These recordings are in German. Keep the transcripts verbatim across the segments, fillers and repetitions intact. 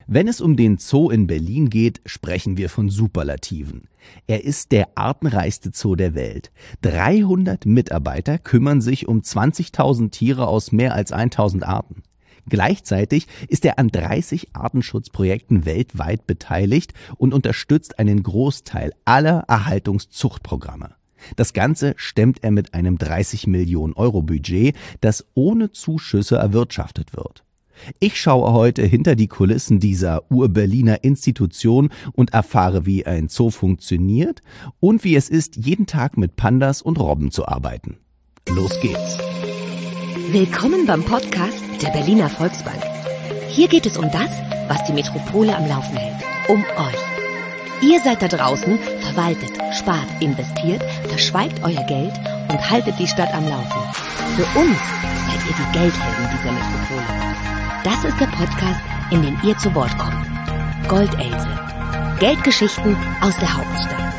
Wenn es um den Zoo in Berlin geht, sprechen wir von Superlativen. Er ist der artenreichste Zoo der Welt. dreihundert Mitarbeiter kümmern sich um zwanzigtausend Tiere aus mehr als tausend Arten. Gleichzeitig ist er an dreißig Artenschutzprojekten weltweit beteiligt und unterstützt einen Großteil aller Erhaltungszuchtprogramme. Das Ganze stemmt er mit einem dreißig Millionen Euro Budget, das ohne Zuschüsse erwirtschaftet wird. Ich schaue heute hinter die Kulissen dieser Ur-Berliner Institution und erfahre, wie ein Zoo funktioniert und wie es ist, jeden Tag mit Pandas und Robben zu arbeiten. Los geht's! Willkommen beim Podcast der Berliner Volksbank. Hier geht es um das, was die Metropole am Laufen hält. Um euch. Ihr seid da draußen, verwaltet, spart, investiert, verschweigt euer Geld und haltet die Stadt am Laufen. Für uns seid ihr die Geldhelden dieser Metropole. Das ist der Podcast, in dem ihr zu Wort kommt. Goldelse. Geldgeschichten aus der Hauptstadt.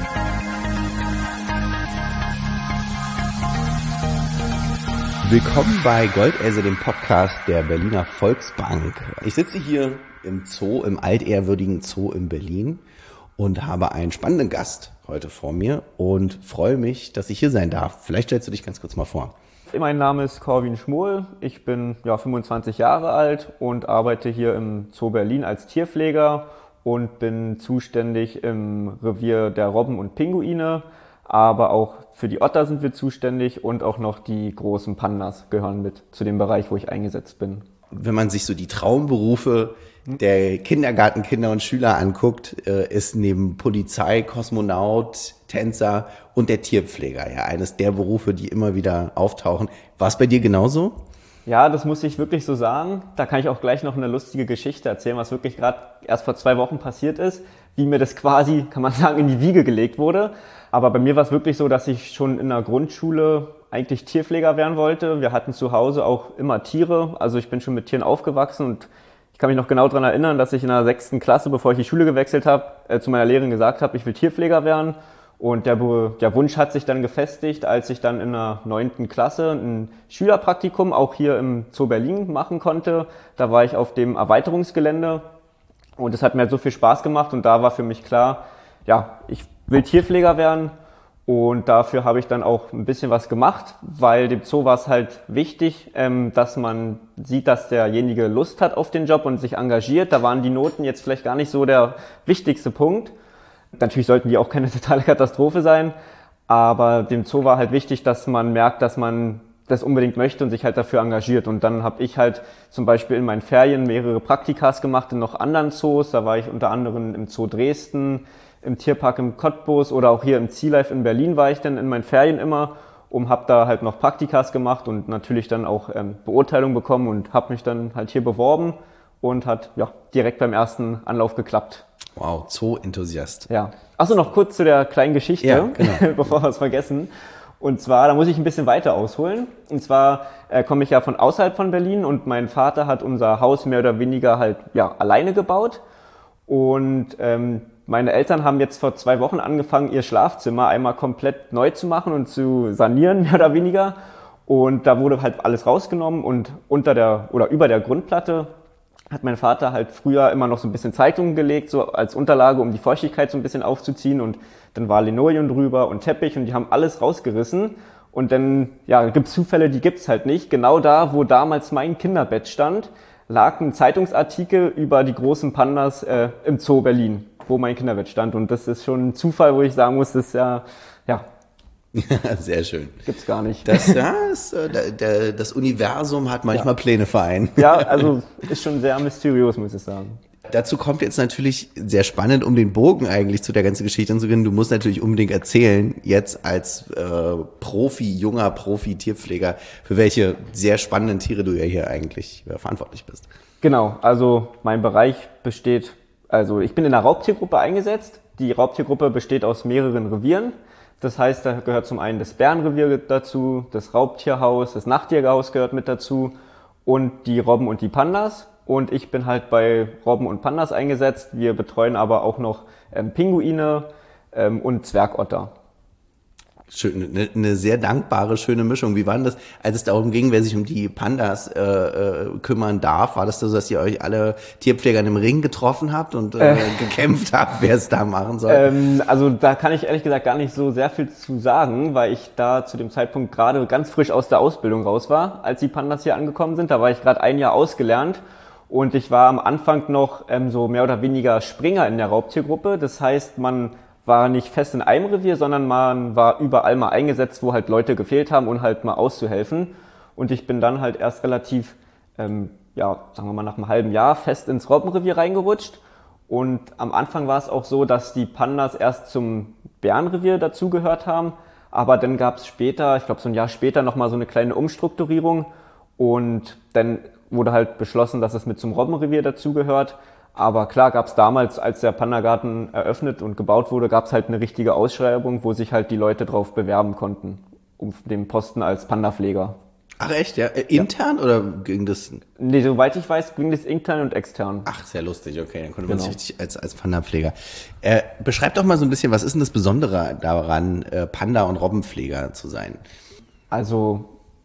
Willkommen bei Goldelse, dem Podcast der Berliner Volksbank. Ich sitze hier im Zoo, im altehrwürdigen Zoo in Berlin und habe einen spannenden Gast heute vor mir und freue mich, dass ich hier sein darf. Vielleicht stellst du dich ganz kurz mal vor. Mein Name ist Corwin Schmuhl, ich bin ja, fünfundzwanzig Jahre alt und arbeite hier im Zoo Berlin als Tierpfleger und bin zuständig im Revier der Robben und Pinguine, aber auch für die Otter sind wir zuständig und auch noch die großen Pandas gehören mit zu dem Bereich, wo ich eingesetzt bin. Wenn man sich so die Traumberufe der Kindergartenkinder und Schüler anguckt, ist neben Polizei, Kosmonaut, Tänzer und der Tierpfleger ja eines der Berufe, die immer wieder auftauchen. War es bei dir genauso? Ja, das muss ich wirklich so sagen. Da kann ich auch gleich noch eine lustige Geschichte erzählen, was wirklich gerade erst vor zwei Wochen passiert ist, wie mir das quasi, kann man sagen, in die Wiege gelegt wurde. Aber bei mir war es wirklich so, dass ich schon in der Grundschule eigentlich Tierpfleger werden wollte. Wir hatten zu Hause auch immer Tiere, also ich bin schon mit Tieren aufgewachsen und ich kann mich noch genau daran erinnern, dass ich in der sechsten Klasse, bevor ich die Schule gewechselt habe, äh, zu meiner Lehrerin gesagt habe, ich will Tierpfleger werden. Und der, der Wunsch hat sich dann gefestigt, als ich dann in der neunten Klasse ein Schülerpraktikum auch hier im Zoo Berlin machen konnte. Da war ich auf dem Erweiterungsgelände und es hat mir so viel Spaß gemacht und da war für mich klar, ja, ich will Tierpfleger werden. Und dafür habe ich dann auch ein bisschen was gemacht, weil dem Zoo war es halt wichtig, ähm, dass man sieht, dass derjenige Lust hat auf den Job und sich engagiert. Da waren die Noten jetzt vielleicht gar nicht so der wichtigste Punkt. Natürlich sollten die auch keine totale Katastrophe sein, aber dem Zoo war halt wichtig, dass man merkt, dass man das unbedingt möchte und sich halt dafür engagiert. Und dann habe ich halt zum Beispiel in meinen Ferien mehrere Praktikas gemacht in noch anderen Zoos. Da war ich unter anderem im Zoo Dresden, im Tierpark im Cottbus oder auch hier im Sea Life in Berlin war ich dann in meinen Ferien immer und habe da halt noch Praktikas gemacht und natürlich dann auch ähm, Beurteilung bekommen und habe mich dann halt hier beworben und hat ja direkt beim ersten Anlauf geklappt. Wow, Zoo-Enthusiast. Ja. Achso, noch kurz zu der kleinen Geschichte, ja, genau. bevor wir es vergessen. Und zwar, da muss ich ein bisschen weiter ausholen. Und zwar äh, komme ich ja von außerhalb von Berlin und mein Vater hat unser Haus mehr oder weniger halt ja alleine gebaut und ähm, meine Eltern haben jetzt vor zwei Wochen angefangen, ihr Schlafzimmer einmal komplett neu zu machen und zu sanieren, mehr oder weniger. Und da wurde halt alles rausgenommen und unter der oder über der Grundplatte hat mein Vater halt früher immer noch so ein bisschen Zeitungen gelegt, so als Unterlage, um die Feuchtigkeit so ein bisschen aufzuziehen. Und dann war Linoleum drüber und Teppich und die haben alles rausgerissen. Und dann, ja, gibt's Zufälle, die gibt's halt nicht. Genau da, wo damals mein Kinderbett stand, lag ein Zeitungsartikel über die großen Pandas äh, im Zoo Berlin, wo mein Kinderbett stand. Und das ist schon ein Zufall, wo ich sagen muss, das ist ja, ja. Sehr schön. Gibt's gar nicht. Das, ja, das, äh, das Universum hat manchmal ja. Pläne vereint. Ja, also ist schon sehr mysteriös, muss ich sagen. Dazu kommt jetzt natürlich sehr spannend, um den Bogen eigentlich zu der ganzen Geschichte anzugehen. Du musst natürlich unbedingt erzählen, jetzt als äh, Profi, junger Profi-Tierpfleger, für welche sehr spannenden Tiere du ja hier eigentlich äh, verantwortlich bist. Genau, also mein Bereich besteht, also ich bin in einer Raubtiergruppe eingesetzt. Die Raubtiergruppe besteht aus mehreren Revieren. Das heißt, da gehört zum einen das Bärenrevier dazu, das Raubtierhaus, das Nachtjägerhaus gehört mit dazu und die Robben und die Pandas. Und ich bin halt bei Robben und Pandas eingesetzt. Wir betreuen aber auch noch ähm, Pinguine ähm, und Zwergotter. Schön, eine, eine sehr dankbare, schöne Mischung. Wie war denn das, als es darum ging, wer sich um die Pandas äh, äh, kümmern darf? War das so, dass ihr euch alle Tierpfleger in einem Ring getroffen habt und äh, äh. gekämpft habt, wer es da machen soll? Ähm, also da kann ich ehrlich gesagt gar nicht so sehr viel zu sagen, weil ich da zu dem Zeitpunkt gerade ganz frisch aus der Ausbildung raus war, als die Pandas hier angekommen sind. Da war ich gerade ein Jahr ausgelernt und ich war am Anfang noch ähm, so mehr oder weniger Springer in der Raubtiergruppe. Das heißt, man war nicht fest in einem Revier, sondern man war überall mal eingesetzt, wo halt Leute gefehlt haben und halt mal auszuhelfen. Und ich bin dann halt erst relativ, ähm, ja, sagen wir mal nach einem halben Jahr fest ins Robbenrevier reingerutscht. Und am Anfang war es auch so, dass die Pandas erst zum Bärenrevier dazugehört haben. Aber dann gab es später, ich glaube so ein Jahr später, nochmal so eine kleine Umstrukturierung. Und dann wurde halt beschlossen, dass es mit zum Robbenrevier dazugehört. Aber klar gab es damals, als der Pandagarten eröffnet und gebaut wurde, gab es halt eine richtige Ausschreibung, wo sich halt die Leute drauf bewerben konnten, um den Posten als Pandapfleger. Ach echt, ja? Äh, intern ja. Oder ging das? Nee, soweit ich weiß, ging das intern und extern. Ach, sehr lustig, okay, dann konnte man sich richtig als, als Pandapfleger. Äh, beschreib doch mal so ein bisschen, was ist denn das Besondere daran, äh, Panda- und Robbenpfleger zu sein? Also,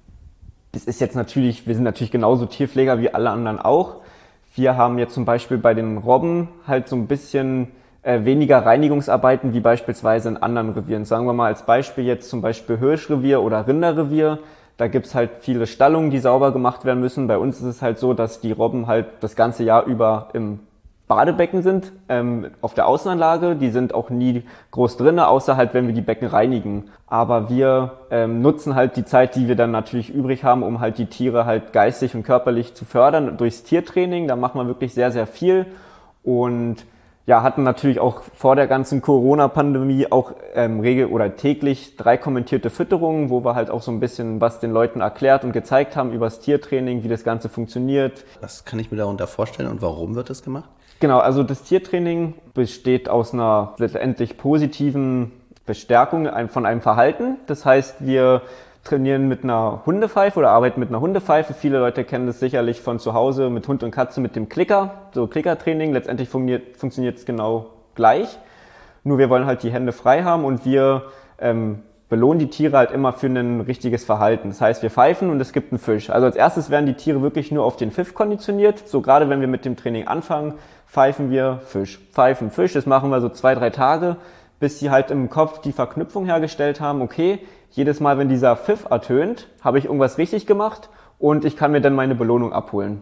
das ist jetzt natürlich, wir sind natürlich genauso Tierpfleger wie alle anderen auch. Wir haben jetzt zum Beispiel bei den Robben halt so ein bisschen äh, weniger Reinigungsarbeiten wie beispielsweise in anderen Revieren. Sagen wir mal als Beispiel jetzt zum Beispiel Hirschrevier oder Rinderrevier. Da gibt's halt viele Stallungen, die sauber gemacht werden müssen. Bei uns ist es halt so, dass die Robben halt das ganze Jahr über im Badebecken sind, ähm, auf der Außenanlage. Die sind auch nie groß drinne, außer halt, wenn wir die Becken reinigen. Aber wir ähm, nutzen halt die Zeit, die wir dann natürlich übrig haben, um halt die Tiere halt geistig und körperlich zu fördern durchs Tiertraining. Da macht man wirklich sehr, sehr viel. Und ja, hatten natürlich auch vor der ganzen Corona-Pandemie auch ähm, regel- oder täglich drei kommentierte Fütterungen, wo wir halt auch so ein bisschen was den Leuten erklärt und gezeigt haben über das Tiertraining, wie das Ganze funktioniert. Was kann ich mir darunter vorstellen und warum wird das gemacht? Genau, also das Tiertraining besteht aus einer letztendlich positiven Bestärkung von einem Verhalten. Das heißt, wir trainieren mit einer Hundepfeife oder arbeiten mit einer Hundepfeife. Viele Leute kennen das sicherlich von zu Hause mit Hund und Katze mit dem Klicker, so Klickertraining. Letztendlich funktioniert funktioniert es genau gleich. Nur wir wollen halt die Hände frei haben und wir ähm, belohnen die Tiere halt immer für ein richtiges Verhalten. Das heißt, wir pfeifen und es gibt einen Fisch. Also als erstes werden die Tiere wirklich nur auf den Pfiff konditioniert. So gerade wenn wir mit dem Training anfangen, pfeifen wir Fisch. Pfeifen Fisch, das machen wir so zwei, drei Tage, bis sie halt im Kopf die Verknüpfung hergestellt haben, okay, jedes Mal, wenn dieser Pfiff ertönt, habe ich irgendwas richtig gemacht und ich kann mir dann meine Belohnung abholen.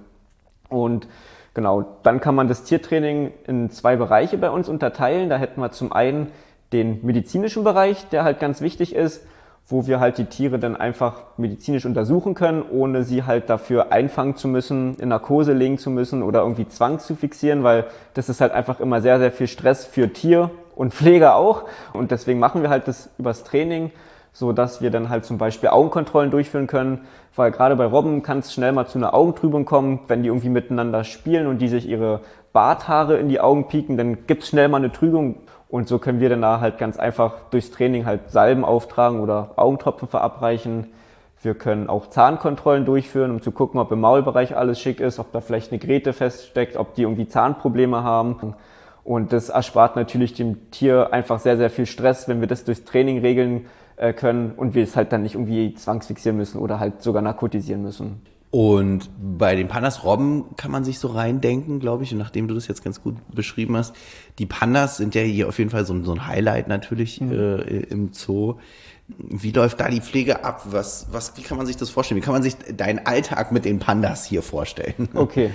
Und genau, dann kann man das Tiertraining in zwei Bereiche bei uns unterteilen. Da hätten wir zum einen den medizinischen Bereich, der halt ganz wichtig ist, wo wir halt die Tiere dann einfach medizinisch untersuchen können, ohne sie halt dafür einfangen zu müssen, in Narkose legen zu müssen oder irgendwie Zwang zu fixieren, weil das ist halt einfach immer sehr, sehr viel Stress für Tier und Pfleger auch. Und deswegen machen wir halt das übers Training, so dass wir dann halt zum Beispiel Augenkontrollen durchführen können, weil gerade bei Robben kann es schnell mal zu einer Augentrübung kommen, wenn die irgendwie miteinander spielen und die sich ihre Barthaare in die Augen pieken, dann gibt's schnell mal eine Trübung und so können wir dann da halt ganz einfach durchs Training halt Salben auftragen oder Augentropfen verabreichen. Wir können auch Zahnkontrollen durchführen, um zu gucken, ob im Maulbereich alles schick ist, ob da vielleicht eine Gräte feststeckt, ob die irgendwie Zahnprobleme haben. Und das erspart natürlich dem Tier einfach sehr, sehr viel Stress, wenn wir das durchs Training regeln können und wir es halt dann nicht irgendwie zwangsfixieren müssen oder halt sogar narkotisieren müssen. Und bei den Pandas, Robben kann man sich so reindenken, glaube ich, und nachdem du das jetzt ganz gut beschrieben hast, die Pandas sind ja hier auf jeden Fall so ein, so ein Highlight natürlich mhm. äh, im Zoo. Wie läuft da die Pflege ab? Was, was, wie kann man sich das vorstellen? Wie kann man sich deinen Alltag mit den Pandas hier vorstellen? Okay,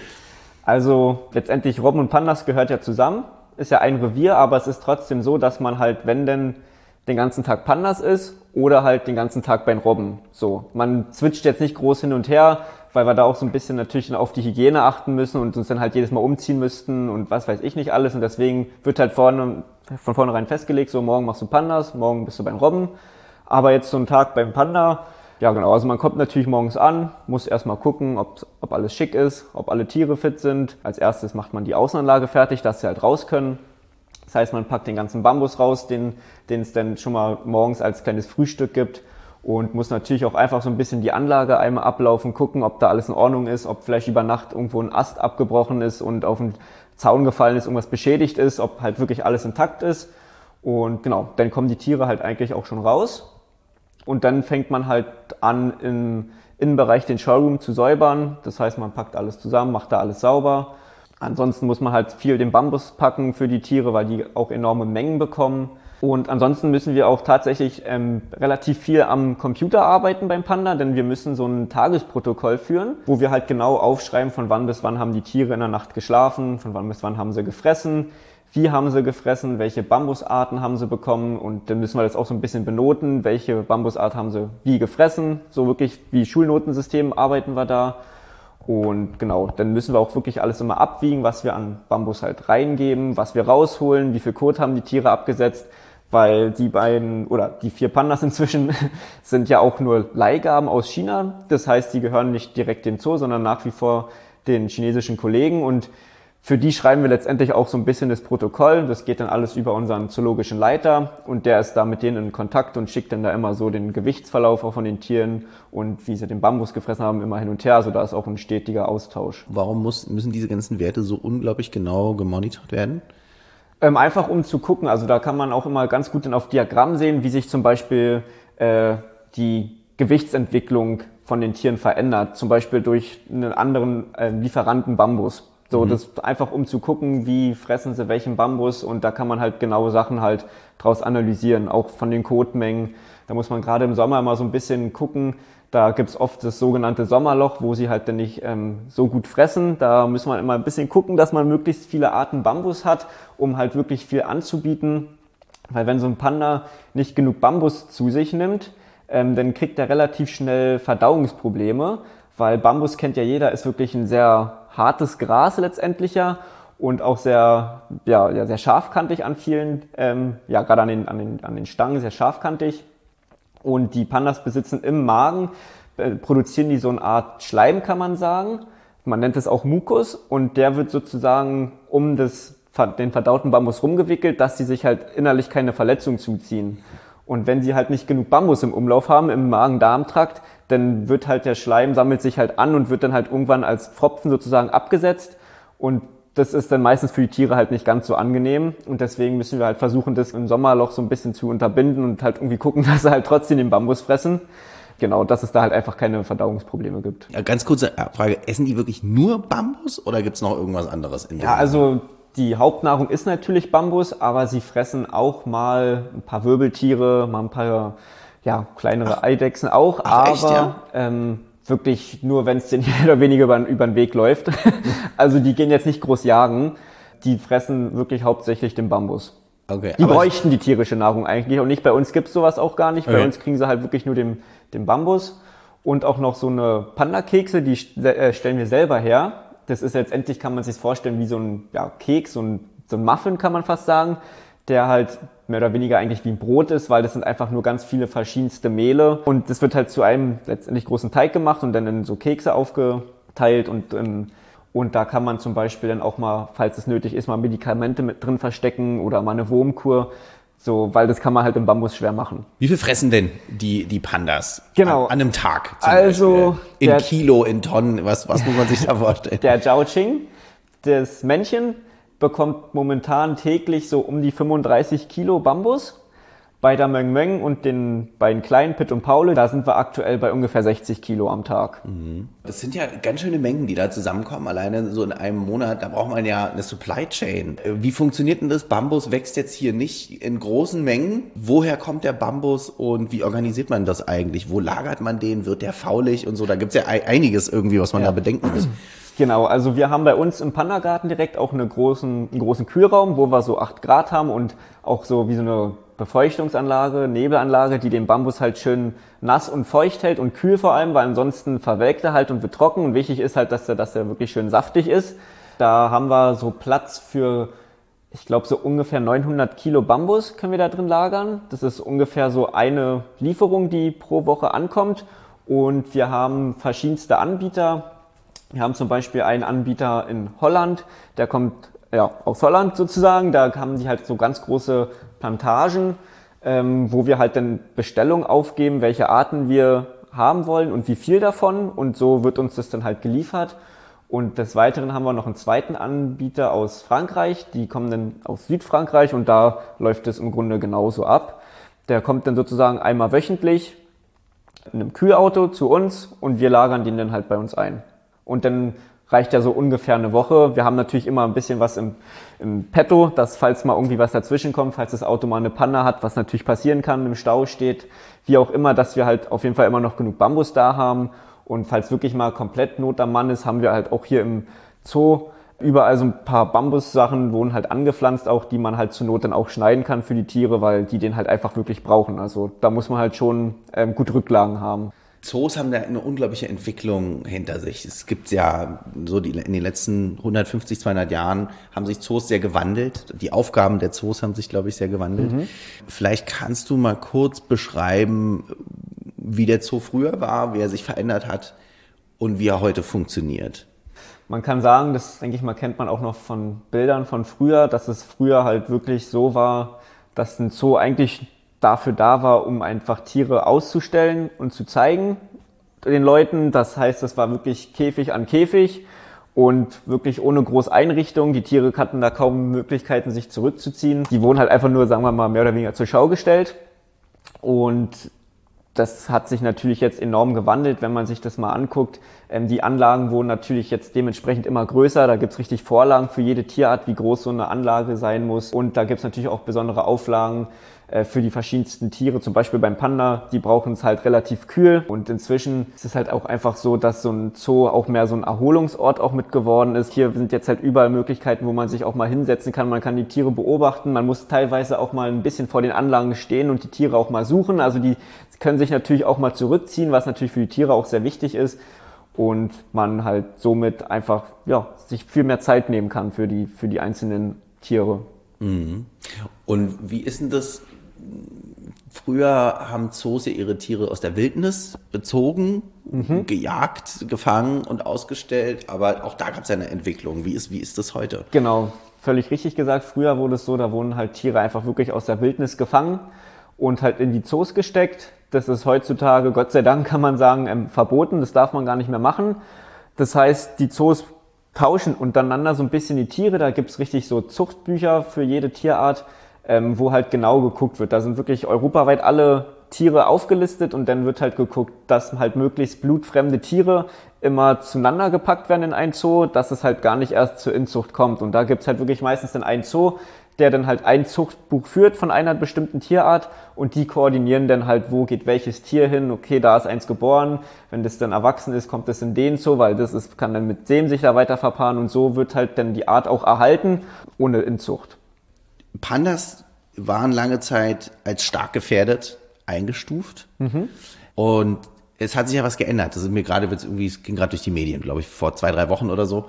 also letztendlich Robben und Pandas gehört ja zusammen, ist ja ein Revier, aber es ist trotzdem so, dass man halt, wenn denn den ganzen Tag Pandas ist oder halt den ganzen Tag bei den Robben. So, man switcht jetzt nicht groß hin und her, weil wir da auch so ein bisschen natürlich auf die Hygiene achten müssen und uns dann halt jedes Mal umziehen müssten und was weiß ich nicht alles. Und deswegen wird halt vorne, von vornherein festgelegt, so morgen machst du Pandas, morgen bist du beim Robben. Aber jetzt so ein Tag beim Panda, ja genau, also man kommt natürlich morgens an, muss erstmal gucken, ob, ob alles schick ist, ob alle Tiere fit sind. Als erstes macht man die Außenanlage fertig, dass sie halt raus können. Das heißt, man packt den ganzen Bambus raus, den, den es dann schon mal morgens als kleines Frühstück gibt und muss natürlich auch einfach so ein bisschen die Anlage einmal ablaufen, gucken, ob da alles in Ordnung ist, ob vielleicht über Nacht irgendwo ein Ast abgebrochen ist und auf den Zaun gefallen ist, irgendwas beschädigt ist, ob halt wirklich alles intakt ist. Und genau, dann kommen die Tiere halt eigentlich auch schon raus. Und dann fängt man halt an, im Innenbereich den Showroom zu säubern. Das heißt, man packt alles zusammen, macht da alles sauber. Ansonsten muss man halt viel den Bambus packen für die Tiere, weil die auch enorme Mengen bekommen. Und ansonsten müssen wir auch tatsächlich ähm, relativ viel am Computer arbeiten beim Panda, denn wir müssen so ein Tagesprotokoll führen, wo wir halt genau aufschreiben, von wann bis wann haben die Tiere in der Nacht geschlafen, von wann bis wann haben sie gefressen, wie haben sie gefressen, welche Bambusarten haben sie bekommen, und dann müssen wir das auch so ein bisschen benoten, welche Bambusart haben sie wie gefressen. So wirklich wie Schulnotensystem arbeiten wir da. Und genau, dann müssen wir auch wirklich alles immer abwiegen, was wir an Bambus halt reingeben, was wir rausholen, wie viel Kot haben die Tiere abgesetzt, weil die beiden oder die vier Pandas inzwischen sind ja auch nur Leihgaben aus China. Das heißt, die gehören nicht direkt dem Zoo, sondern nach wie vor den chinesischen Kollegen, und für die schreiben wir letztendlich auch so ein bisschen das Protokoll. Das geht dann alles über unseren zoologischen Leiter, und der ist da mit denen in Kontakt und schickt dann da immer so den Gewichtsverlauf auch von den Tieren und wie sie den Bambus gefressen haben, immer hin und her. Also da ist auch ein stetiger Austausch. Warum muss, müssen diese ganzen Werte so unglaublich genau gemonitort werden? Ähm, einfach um zu gucken. Also da kann man auch immer ganz gut dann auf Diagramm sehen, wie sich zum Beispiel äh, die Gewichtsentwicklung von den Tieren verändert. Zum Beispiel durch einen anderen äh, Lieferanten Bambus. So, mhm. Das einfach um zu gucken, wie fressen sie welchen Bambus, und da kann man halt genaue Sachen halt draus analysieren, auch von den Kotmengen. Da muss man gerade im Sommer mal so ein bisschen gucken. Da gibt's oft das sogenannte Sommerloch, wo sie halt dann nicht ähm, so gut fressen. Da muss man immer ein bisschen gucken, dass man möglichst viele Arten Bambus hat, um halt wirklich viel anzubieten. Weil wenn so ein Panda nicht genug Bambus zu sich nimmt, ähm, dann kriegt er relativ schnell Verdauungsprobleme. Weil Bambus, kennt ja jeder, ist wirklich ein sehr hartes Gras letztendlich ja, und auch sehr, ja, ja sehr scharfkantig an vielen, ähm, ja gerade an den, an den, an den Stangen sehr scharfkantig. Und die Pandas besitzen im Magen, äh, produzieren die so eine Art Schleim, kann man sagen. Man nennt es auch Mukus, und der wird sozusagen um das, den verdauten Bambus rumgewickelt, dass sie sich halt innerlich keine Verletzung zuziehen. Und wenn sie halt nicht genug Bambus im Umlauf haben, im Magen-Darm-Trakt, dann wird halt der Schleim, sammelt sich halt an und wird dann halt irgendwann als Pfropfen sozusagen abgesetzt. Und das ist dann meistens für die Tiere halt nicht ganz so angenehm. Und deswegen müssen wir halt versuchen, das im Sommerloch so ein bisschen zu unterbinden und halt irgendwie gucken, dass sie halt trotzdem den Bambus fressen. Genau, dass es da halt einfach keine Verdauungsprobleme gibt. Ja, ganz kurze Frage, essen die wirklich nur Bambus oder gibt's noch irgendwas anderes in der? Ja, also die Hauptnahrung ist natürlich Bambus, aber sie fressen auch mal ein paar Wirbeltiere, mal ein paar ja, kleinere ach, Eidechsen auch, ach, aber echt, ja? ähm, wirklich nur, wenn es denen mehr oder weniger über, über den Weg läuft. Also die gehen jetzt nicht groß jagen, die fressen wirklich hauptsächlich den Bambus. Okay, die bräuchten die tierische Nahrung eigentlich und nicht. Bei uns gibt's sowas auch gar nicht. Bei okay. uns kriegen sie halt wirklich nur den, den Bambus und auch noch so eine Panda-Kekse, die äh, stellen wir selber her. Das ist letztendlich, kann man sich vorstellen, wie so ein ja, Keks, so ein, so ein Muffin kann man fast sagen, der halt mehr oder weniger eigentlich wie ein Brot ist, weil das sind einfach nur ganz viele verschiedenste Mehle und das wird halt zu einem letztendlich großen Teig gemacht und dann in so Kekse aufgeteilt und ähm, und da kann man zum Beispiel dann auch mal, falls es nötig ist, mal Medikamente mit drin verstecken oder mal eine Wurmkur, so, weil das kann man halt im Bambus schwer machen. Wie viel fressen denn die die Pandas genau. an, an einem Tag zum also Beispiel? In der, Kilo, in Tonnen, was was muss man sich da vorstellen? Der Zhaoqing, das Männchen, bekommt momentan täglich so um die fünfunddreißig Kilo Bambus. Bei der Möng Möng und den beiden kleinen Pitt und Paule, da sind wir aktuell bei ungefähr sechzig Kilo am Tag. Das sind ja ganz schöne Mengen, die da zusammenkommen. Alleine so in einem Monat, da braucht man ja eine Supply Chain. Wie funktioniert denn das? Bambus wächst jetzt hier nicht in großen Mengen. Woher kommt der Bambus und wie organisiert man das eigentlich? Wo lagert man den? Wird der faulig und so? Da gibt's ja einiges irgendwie, was man ja. da bedenken muss. Genau, also wir haben bei uns im Pandagarten direkt auch eine großen, einen großen Kühlraum, wo wir so acht Grad haben und auch so wie so eine Befeuchtungsanlage, Nebelanlage, die den Bambus halt schön nass und feucht hält und kühl vor allem, weil ansonsten verwelkt er halt und wird trocken und wichtig ist halt, dass er, dass er wirklich schön saftig ist. Da haben wir so Platz für, ich glaube so ungefähr neunhundert Kilo Bambus können wir da drin lagern. Das ist ungefähr so eine Lieferung, die pro Woche ankommt und wir haben verschiedenste Anbieter. Wir haben zum Beispiel einen Anbieter in Holland, der kommt ja aus Holland sozusagen, da haben die halt so ganz große Plantagen, ähm, wo wir halt dann Bestellungen aufgeben, welche Arten wir haben wollen und wie viel davon und so wird uns das dann halt geliefert. Und des Weiteren haben wir noch einen zweiten Anbieter aus Frankreich, die kommen dann aus Südfrankreich und da läuft es im Grunde genauso ab. Der kommt dann sozusagen einmal wöchentlich in einem Kühlauto zu uns und wir lagern den dann halt bei uns ein. Und dann reicht ja so ungefähr eine Woche. Wir haben natürlich immer ein bisschen was im, im Petto, dass falls mal irgendwie was dazwischen kommt, falls das Auto mal eine Panne hat, was natürlich passieren kann, im Stau steht, wie auch immer, dass wir halt auf jeden Fall immer noch genug Bambus da haben. Und falls wirklich mal komplett Not am Mann ist, haben wir halt auch hier im Zoo überall so ein paar Bambussachen, wurden halt angepflanzt auch, die man halt zur Not dann auch schneiden kann für die Tiere, weil die den halt einfach wirklich brauchen. Also da muss man halt schon ähm, gut Rücklagen haben. Zoos haben da eine unglaubliche Entwicklung hinter sich. Es gibt ja so die, in den letzten hundertfünfzig, zweihundert Jahren haben sich Zoos sehr gewandelt. Die Aufgaben der Zoos haben sich, glaube ich, sehr gewandelt. Mhm. Vielleicht kannst du mal kurz beschreiben, wie der Zoo früher war, wie er sich verändert hat und wie er heute funktioniert. Man kann sagen, das denke ich mal, kennt man auch noch von Bildern von früher, dass es früher halt wirklich so war, dass ein Zoo eigentlich dafür da war, um einfach Tiere auszustellen und zu zeigen den Leuten. Das heißt, das war wirklich Käfig an Käfig und wirklich ohne große Einrichtung. Die Tiere hatten da kaum Möglichkeiten, sich zurückzuziehen. Die wurden halt einfach nur, sagen wir mal, mehr oder weniger zur Schau gestellt. Und das hat sich natürlich jetzt enorm gewandelt, wenn man sich das mal anguckt. Ähm, die Anlagen wurden natürlich jetzt dementsprechend immer größer. Da gibt's richtig Vorlagen für jede Tierart, wie groß so eine Anlage sein muss. Und da gibt's natürlich auch besondere Auflagen äh, für die verschiedensten Tiere. Zum Beispiel beim Panda, die brauchen es halt relativ kühl. Und inzwischen ist es halt auch einfach so, dass so ein Zoo auch mehr so ein Erholungsort auch mit geworden ist. Hier sind jetzt halt überall Möglichkeiten, wo man sich auch mal hinsetzen kann. Man kann die Tiere beobachten. Man muss teilweise auch mal ein bisschen vor den Anlagen stehen und die Tiere auch mal suchen. Also die können sich natürlich auch mal zurückziehen, was natürlich für die Tiere auch sehr wichtig ist. Und man halt somit einfach, ja, sich viel mehr Zeit nehmen kann für die, für die einzelnen Tiere. Mhm. Und wie ist denn das? Früher haben Zoos ja ihre Tiere aus der Wildnis bezogen, mhm. gejagt, gefangen und ausgestellt. Aber auch da gab es ja eine Entwicklung. Wie ist, wie ist das heute? Genau, völlig richtig gesagt. Früher wurde es so, da wurden halt Tiere einfach wirklich aus der Wildnis gefangen und halt in die Zoos gesteckt. Das ist heutzutage, Gott sei Dank kann man sagen, ähm, verboten. Das darf man gar nicht mehr machen. Das heißt, die Zoos tauschen untereinander so ein bisschen die Tiere. Da gibt's richtig so Zuchtbücher für jede Tierart, ähm, wo halt genau geguckt wird. Da sind wirklich europaweit alle Tiere aufgelistet und dann wird halt geguckt, dass halt möglichst blutfremde Tiere immer zueinander gepackt werden in ein Zoo, dass es halt gar nicht erst zur Inzucht kommt. Und da gibt's halt wirklich meistens dann einen Zoo, der dann halt ein Zuchtbuch führt von einer bestimmten Tierart und die koordinieren dann halt, wo geht welches Tier hin, okay, da ist eins geboren, wenn das dann erwachsen ist, kommt das in den Zoo, weil das ist, kann dann mit dem sich da weiter verpaaren und so wird halt dann die Art auch erhalten, ohne Inzucht. Pandas waren lange Zeit als stark gefährdet eingestuft mhm. und es hat sich ja was geändert. Das ist mir gerade, irgendwie, es ging gerade durch die Medien, glaube ich, vor zwei, drei Wochen oder so.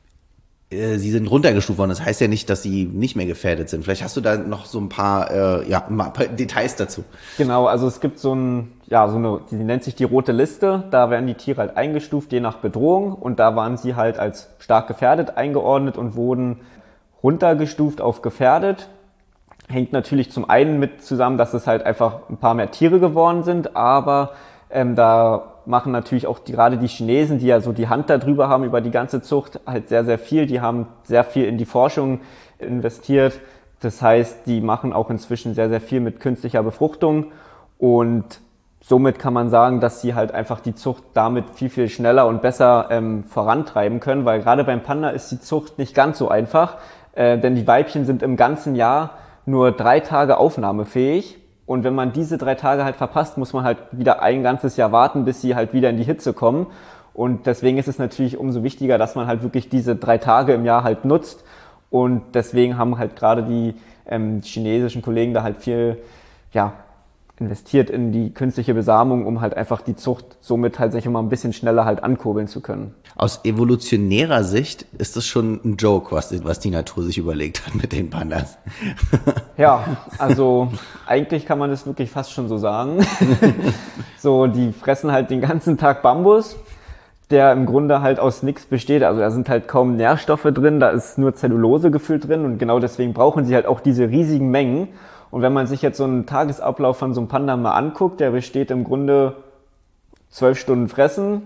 Sie sind runtergestuft worden. Das heißt ja nicht, dass sie nicht mehr gefährdet sind. Vielleicht hast du da noch so ein paar, äh, ja, ein paar Details dazu. Genau, also es gibt so ein, ja, so eine, die nennt sich die rote Liste. Da werden die Tiere halt eingestuft, je nach Bedrohung. Und da waren sie halt als stark gefährdet eingeordnet und wurden runtergestuft auf gefährdet. Hängt natürlich zum einen mit zusammen, dass es halt einfach ein paar mehr Tiere geworden sind, aber ähm, da machen natürlich auch die, gerade die Chinesen, die ja so die Hand darüber haben über die ganze Zucht, halt sehr, sehr viel. Die haben sehr viel in die Forschung investiert. Das heißt, die machen auch inzwischen sehr, sehr viel mit künstlicher Befruchtung und somit kann man sagen, dass sie halt einfach die Zucht damit viel, viel schneller und besser ähm, vorantreiben können, weil gerade beim Panda ist die Zucht nicht ganz so einfach, äh, denn die Weibchen sind im ganzen Jahr nur drei Tage aufnahmefähig. Und wenn man diese drei Tage halt verpasst, muss man halt wieder ein ganzes Jahr warten, bis sie halt wieder in die Hitze kommen. Und deswegen ist es natürlich umso wichtiger, dass man halt wirklich diese drei Tage im Jahr halt nutzt. Und deswegen haben halt gerade die ähm, chinesischen Kollegen da halt viel, ja, investiert in die künstliche Besamung, um halt einfach die Zucht somit halt sich immer ein bisschen schneller halt ankurbeln zu können. Aus evolutionärer Sicht ist das schon ein Joke, was, was die Natur sich überlegt hat mit den Pandas. Ja, also eigentlich kann man das wirklich fast schon so sagen. So, die fressen halt den ganzen Tag Bambus, der im Grunde halt aus nichts besteht. Also da sind halt kaum Nährstoffe drin, da ist nur Zellulose gefühlt drin und genau deswegen brauchen sie halt auch diese riesigen Mengen. Und wenn man sich jetzt so einen Tagesablauf von so einem Panda mal anguckt, der besteht im Grunde zwölf Stunden fressen,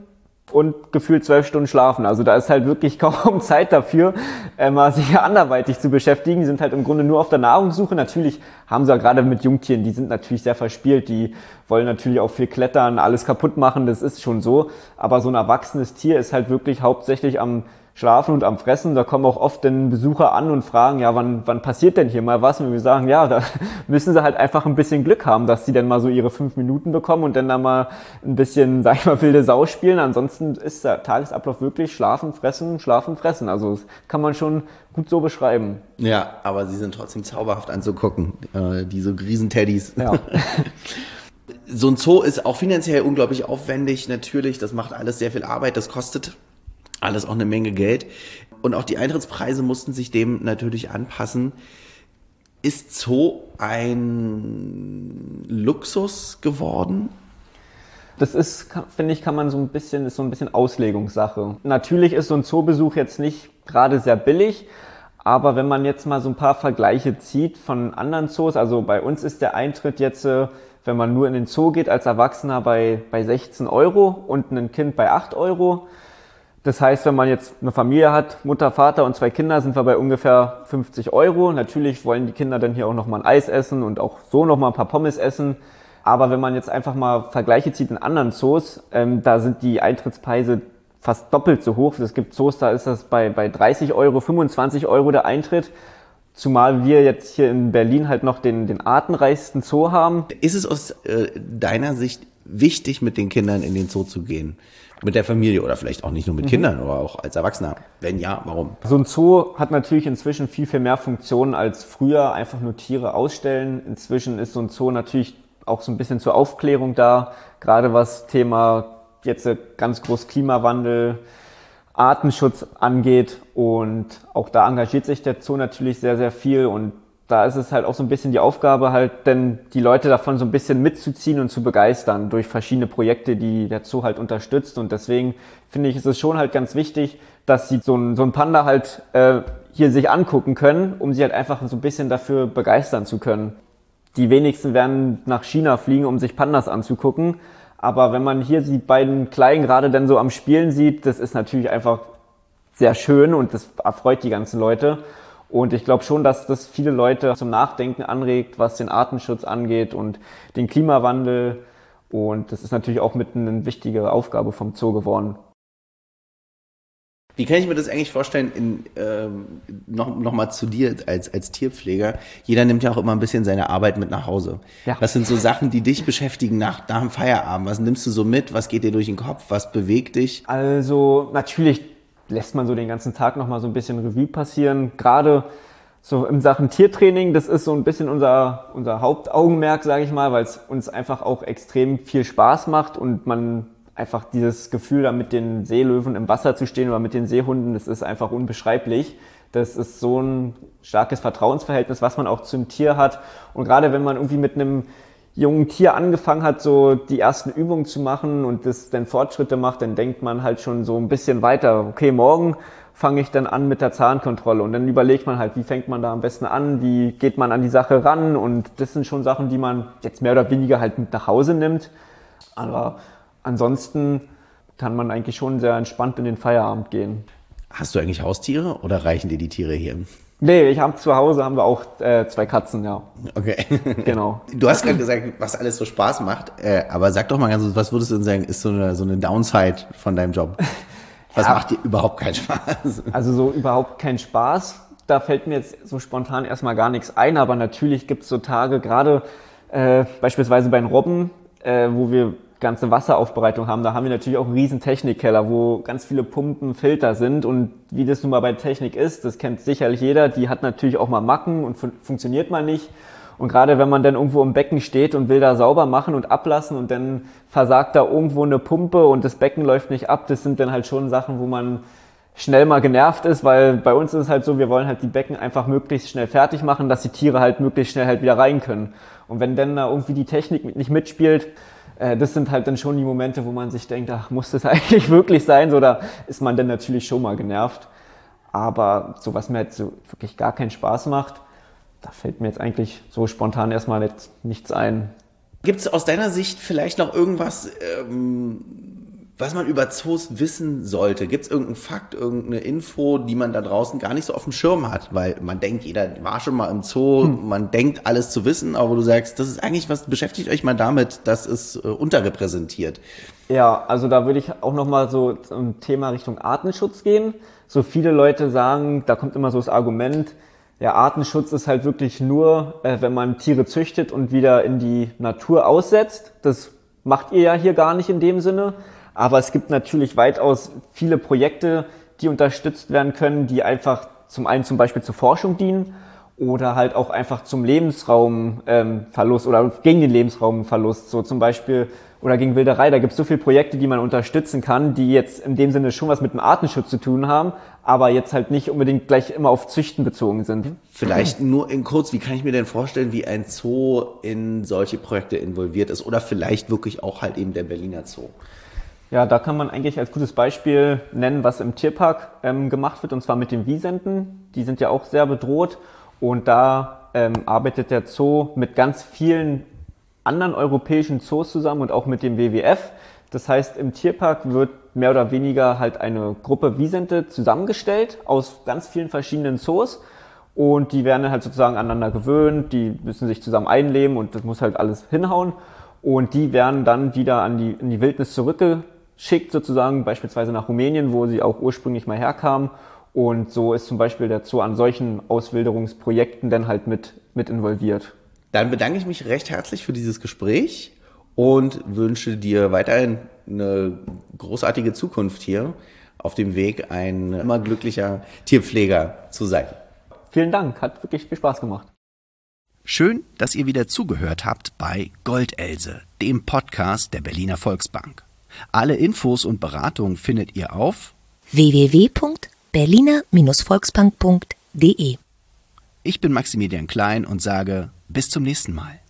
und gefühlt zwölf Stunden schlafen. Also da ist halt wirklich kaum Zeit dafür, äh, mal sich anderweitig zu beschäftigen. Die sind halt im Grunde nur auf der Nahrungssuche. Natürlich haben sie ja gerade mit Jungtieren, die sind natürlich sehr verspielt, die wollen natürlich auch viel klettern, alles kaputt machen, das ist schon so. Aber so ein erwachsenes Tier ist halt wirklich hauptsächlich am Schlafen und am Fressen. Da kommen auch oft dann Besucher an und fragen, ja, wann, wann passiert denn hier mal was? Und wir sagen, ja, da müssen sie halt einfach ein bisschen Glück haben, dass sie dann mal so ihre fünf Minuten bekommen und dann da mal ein bisschen, sag ich mal, wilde Sau spielen. Ansonsten ist der Tagesablauf wirklich schlafen, fressen, schlafen, fressen. Also das kann man schon gut so beschreiben. Ja, aber sie sind trotzdem zauberhaft anzugucken, äh, diese Riesenteddys. Ja. So ein Zoo ist auch finanziell unglaublich aufwendig, natürlich. Das macht alles sehr viel Arbeit, das kostet alles auch eine Menge Geld. Und auch die Eintrittspreise mussten sich dem natürlich anpassen. Ist Zoo ein Luxus geworden? Das ist, finde ich, kann man so ein bisschen, ist so ein bisschen Auslegungssache. Natürlich ist so ein Zoobesuch jetzt nicht gerade sehr billig, aber wenn man jetzt mal so ein paar Vergleiche zieht von anderen Zoos, also bei uns ist der Eintritt jetzt, wenn man nur in den Zoo geht, als Erwachsener bei, bei sechzehn Euro und ein Kind bei acht Euro. Das heißt, wenn man jetzt eine Familie hat, Mutter, Vater und zwei Kinder, sind wir bei ungefähr fünfzig Euro. Natürlich wollen die Kinder dann hier auch nochmal ein Eis essen und auch so nochmal ein paar Pommes essen. Aber wenn man jetzt einfach mal Vergleiche zieht in anderen Zoos, ähm, da sind die Eintrittspreise fast doppelt so hoch. Es gibt Zoos, da ist das bei, bei dreißig Euro, fünfundzwanzig Euro der Eintritt. Zumal wir jetzt hier in Berlin halt noch den, den artenreichsten Zoo haben. Ist es aus äh, deiner Sicht wichtig, mit den Kindern in den Zoo zu gehen? Mit der Familie oder vielleicht auch nicht nur mit mhm. Kindern, aber auch als Erwachsener? Wenn ja, warum? So ein Zoo hat natürlich inzwischen viel, viel mehr Funktionen als früher. Einfach nur Tiere ausstellen. Inzwischen ist so ein Zoo natürlich auch so ein bisschen zur Aufklärung da. Gerade was Thema jetzt ganz groß Klimawandel, Artenschutz angeht. Und auch da engagiert sich der Zoo natürlich sehr, sehr viel. Und da ist es halt auch so ein bisschen die Aufgabe halt, denn die Leute davon so ein bisschen mitzuziehen und zu begeistern durch verschiedene Projekte, die der Zoo halt unterstützt. Und deswegen finde ich, ist es schon halt ganz wichtig, dass sie so ein, so ein Panda halt äh, hier sich angucken können, um sie halt einfach so ein bisschen dafür begeistern zu können. Die wenigsten werden nach China fliegen, um sich Pandas anzugucken. Aber wenn man hier die beiden Kleinen gerade dann so am Spielen sieht, das ist natürlich einfach sehr schön und das erfreut die ganzen Leute. Und ich glaube schon, dass das viele Leute zum Nachdenken anregt, was den Artenschutz angeht und den Klimawandel. Und das ist natürlich auch mit eine wichtige Aufgabe vom Zoo geworden. Wie kann ich mir das eigentlich vorstellen, in, ähm, noch, noch mal zu dir als, als Tierpfleger? Jeder nimmt ja auch immer ein bisschen seine Arbeit mit nach Hause. Ja. Was sind so Sachen, die dich beschäftigen nach, nach dem Feierabend? Was nimmst du so mit? Was geht dir durch den Kopf? Was bewegt dich? Also natürlich lässt man so den ganzen Tag noch mal so ein bisschen Revue passieren. Gerade so in Sachen Tiertraining, das ist so ein bisschen unser, unser Hauptaugenmerk, sage ich mal, weil es uns einfach auch extrem viel Spaß macht und man einfach dieses Gefühl, da mit den Seelöwen im Wasser zu stehen oder mit den Seehunden, das ist einfach unbeschreiblich. Das ist so ein starkes Vertrauensverhältnis, was man auch zum Tier hat. Und gerade wenn man irgendwie mit einem jungen Tier angefangen hat, so die ersten Übungen zu machen und das dann Fortschritte macht, dann denkt man halt schon so ein bisschen weiter. Okay, morgen fange ich dann an mit der Zahnkontrolle und dann überlegt man halt, wie fängt man da am besten an, wie geht man an die Sache ran und das sind schon Sachen, die man jetzt mehr oder weniger halt mit nach Hause nimmt. Aber ansonsten kann man eigentlich schon sehr entspannt in den Feierabend gehen. Hast du eigentlich Haustiere oder reichen dir die Tiere hier? Nee, ich habe zu Hause haben wir auch äh, zwei Katzen, ja. Okay. Genau. Du hast gerade gesagt, was alles so Spaß macht, äh, aber sag doch mal ganz, was würdest du denn sagen, ist so eine, so eine Downside von deinem Job? Was ja. macht dir überhaupt keinen Spaß? Also so überhaupt keinen Spaß. Da fällt mir jetzt so spontan erstmal gar nichts ein, aber natürlich gibt's so Tage, gerade äh, beispielsweise bei den Robben, äh, wo wir ganze Wasseraufbereitung haben, da haben wir natürlich auch einen riesen Technikkeller, wo ganz viele Pumpen, Filter sind und wie das nun mal bei Technik ist, das kennt sicherlich jeder, die hat natürlich auch mal Macken und fun- funktioniert mal nicht und gerade wenn man dann irgendwo im Becken steht und will da sauber machen und ablassen und dann versagt da irgendwo eine Pumpe und das Becken läuft nicht ab, das sind dann halt schon Sachen, wo man schnell mal genervt ist, weil bei uns ist es halt so, wir wollen halt die Becken einfach möglichst schnell fertig machen, dass die Tiere halt möglichst schnell halt wieder rein können und wenn dann da irgendwie die Technik nicht mitspielt, das sind halt dann schon die Momente, wo man sich denkt, ach, muss das eigentlich wirklich sein? So, da ist man dann natürlich schon mal genervt. Aber so, was mir jetzt so wirklich gar keinen Spaß macht, da fällt mir jetzt eigentlich so spontan erstmal jetzt nichts ein. Gibt es aus deiner Sicht vielleicht noch irgendwas, ähm, was man über Zoos wissen sollte. Gibt es irgendeinen Fakt, irgendeine Info, die man da draußen gar nicht so auf dem Schirm hat? Weil man denkt, jeder war schon mal im Zoo, hm. man denkt alles zu wissen, aber du sagst, das ist eigentlich was, beschäftigt euch mal damit, das ist äh, unterrepräsentiert. Ja, also da würde ich auch nochmal so zum Thema Richtung Artenschutz gehen. So viele Leute sagen, da kommt immer so das Argument, ja, Artenschutz ist halt wirklich nur, äh, wenn man Tiere züchtet und wieder in die Natur aussetzt. Das macht ihr ja hier gar nicht in dem Sinne. Aber es gibt natürlich weitaus viele Projekte, die unterstützt werden können, die einfach zum einen zum Beispiel zur Forschung dienen oder halt auch einfach zum Lebensraumverlust ähm, oder gegen den Lebensraumverlust, so zum Beispiel, oder gegen Wilderei. Da gibt es so viele Projekte, die man unterstützen kann, die jetzt in dem Sinne schon was mit dem Artenschutz zu tun haben, aber jetzt halt nicht unbedingt gleich immer auf Züchten bezogen sind. Vielleicht nur in kurz, wie kann ich mir denn vorstellen, wie ein Zoo in solche Projekte involviert ist oder vielleicht wirklich auch halt eben der Berliner Zoo? Ja, da kann man eigentlich als gutes Beispiel nennen, was im Tierpark ähm, gemacht wird, und zwar mit den Wisenten. Die sind ja auch sehr bedroht und da ähm, arbeitet der Zoo mit ganz vielen anderen europäischen Zoos zusammen und auch mit dem W W F. Das heißt, im Tierpark wird mehr oder weniger halt eine Gruppe Wisente zusammengestellt aus ganz vielen verschiedenen Zoos und die werden halt sozusagen aneinander gewöhnt, die müssen sich zusammen einleben und das muss halt alles hinhauen und die werden dann wieder an die, in die Wildnis zurückgeschickt sozusagen, beispielsweise nach Rumänien, wo sie auch ursprünglich mal herkamen, und so ist zum Beispiel der Zoo an solchen Auswilderungsprojekten dann halt mit, mit involviert. Dann bedanke ich mich recht herzlich für dieses Gespräch und wünsche dir weiterhin eine großartige Zukunft hier auf dem Weg, ein immer glücklicher Tierpfleger zu sein. Vielen Dank, hat wirklich viel Spaß gemacht. Schön, dass ihr wieder zugehört habt bei Goldelse, dem Podcast der Berliner Volksbank. Alle Infos und Beratungen findet ihr auf w w w punkt berliner Volksbank punkt de. Ich bin Maximilian Klein und sage bis zum nächsten Mal.